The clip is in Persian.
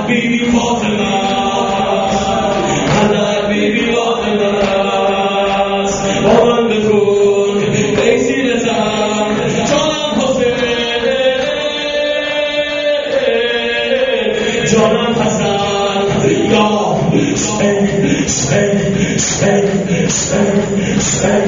بیبی فاطمه حضرت بیبی فاطمه است با من بخون ای سینه سر جانم حسین جانم حسن یا حسین حسین حسین حسین حسین